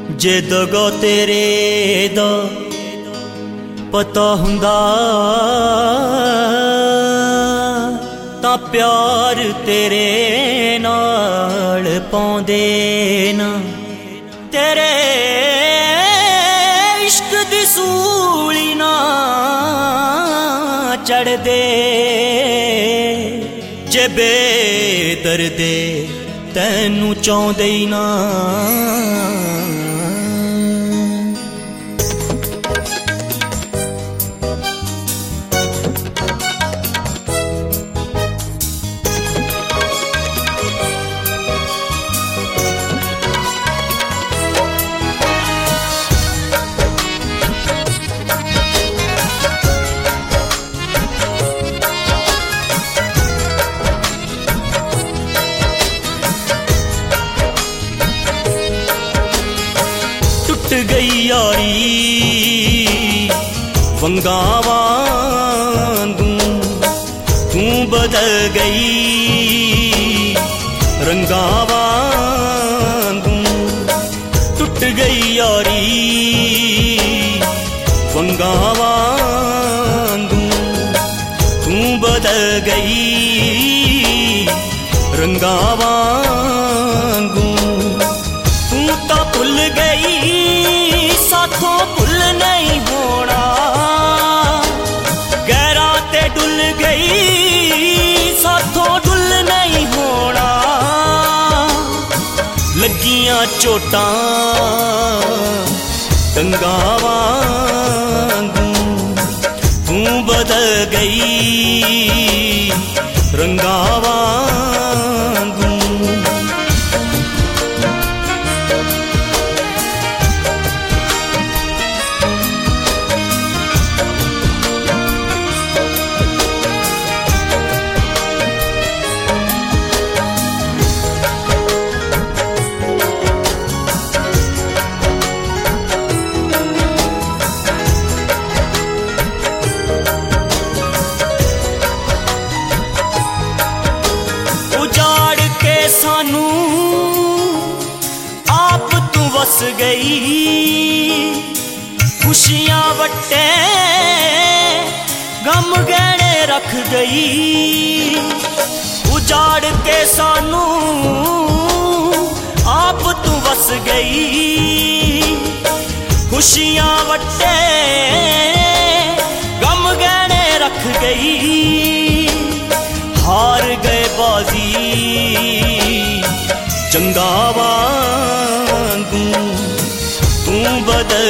जे दगो तेरे दा पता हुंदा तां प्यार तेरे नाल पाउंदे ना। तेरे इश्क दी सूली ना चढ़दे जे बेदर्दे तैनू चाहुंदे ही ना। गई यारी वंगा वांगू तू बदल गई रंगा वांगू। टुट गई यारी वंगा वांगू तू बदल गई रंगा वांगू। तू तो भुल गई साथों भुल नहीं होना, गहरा ते डुल गई साथों डुल नहीं होना। लगियां चोटां गंगा वांगू तू बदल गई रंगा वांगू। सानू आप तू वस गई खुशियां वट्टे गम गहने रख गई। उजाड़ के सानू आप तू वस गई खुशियां वट्टे गम गहने रख गई। हार गए बाजी चंगा वांगू तू बदल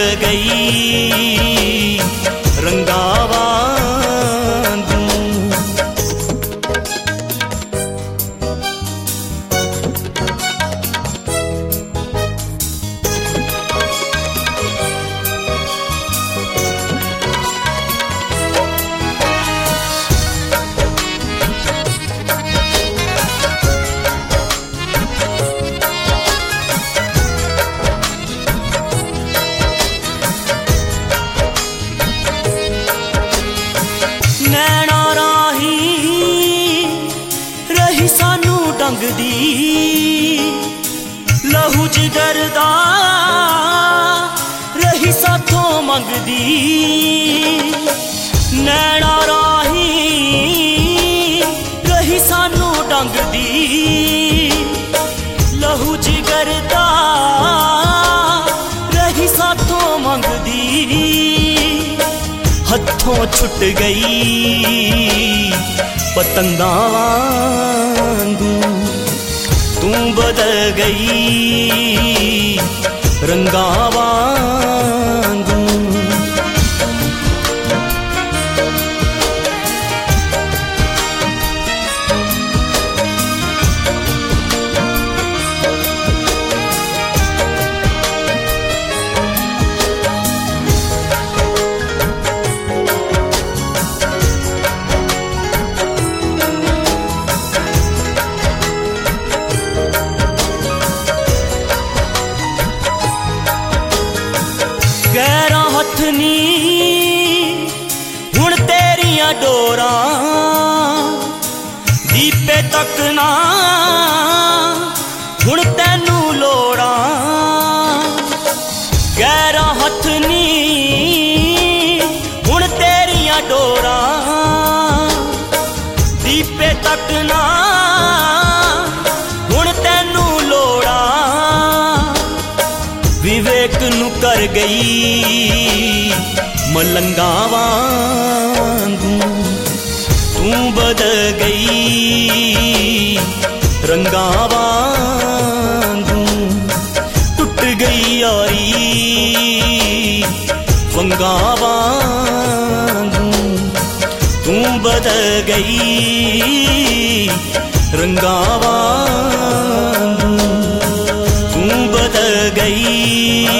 गई रंगा वांगू। नैना राही रही सानू डंगदी लहू जिगर दा रही साथों मंगदी। नैना राही रही सानू डंगदी लहू जिगर दा रही साथों मंगदी। हथों छुट गई पतंगा वांगू तू बदल गई रंगा वांगू। गैरा हथ नी हुण तेरियां डोरां दीपे तक ना हुण तैनू लोड़ां। गैरा हथ नी हुण तेरियां डोरा दीपे तक ना हुण तैनू लोड़ा विवेक नू कर गई मलंगा वांगू तू बदल गई रंगा वांगू टुट गई यारी वंगा वांगू तू बदल गई रंगा वांगू तू बदल गई